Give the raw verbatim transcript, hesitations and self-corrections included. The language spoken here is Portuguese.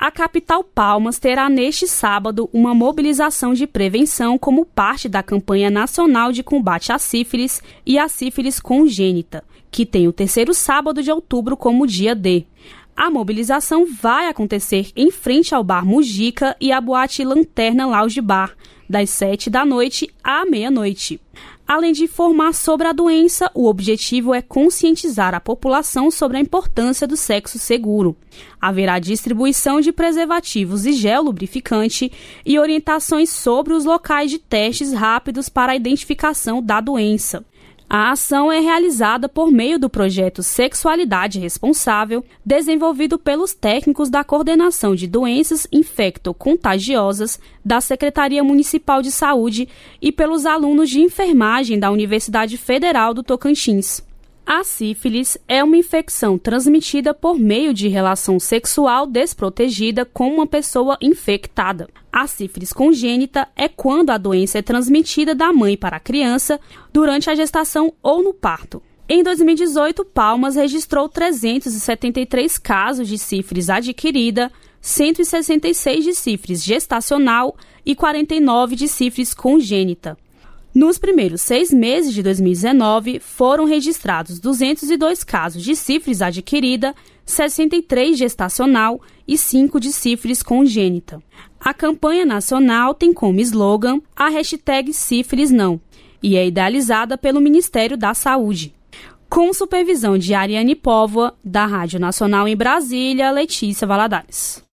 A capital Palmas terá neste sábado uma mobilização de prevenção como parte da campanha nacional de combate à sífilis e à sífilis congênita, que tem o terceiro sábado de outubro como dia D. A mobilização vai acontecer em frente ao Bar Mujica e à boate Lanterna Lounge Bar, das sete da noite à meia-noite. Além de informar sobre a doença, o objetivo é conscientizar a população sobre a importância do sexo seguro. Haverá distribuição de preservativos e gel lubrificante e orientações sobre os locais de testes rápidos para a identificação da doença. A ação é realizada por meio do projeto Sexualidade Responsável, desenvolvido pelos técnicos da Coordenação de Doenças Infecto-Contagiosas da Secretaria Municipal de Saúde e pelos alunos de enfermagem da Universidade Federal do Tocantins. A sífilis é uma infecção transmitida por meio de relação sexual desprotegida com uma pessoa infectada. A sífilis congênita é quando a doença é transmitida da mãe para a criança durante a gestação ou no parto. Em dois mil e dezoito, Palmas registrou trezentos e setenta e três casos de sífilis adquirida, cento e sessenta e seis de sífilis gestacional e quarenta e nove de sífilis congênita. Nos primeiros seis meses de dois mil e dezenove, foram registrados duzentos e dois casos de sífilis adquirida, sessenta e três gestacional e cinco de sífilis congênita. A campanha nacional tem como slogan a hashtag sífilis não e é idealizada pelo Ministério da Saúde. Com supervisão de Ariane Póvoa, da Rádio Nacional em Brasília, Letícia Valadares.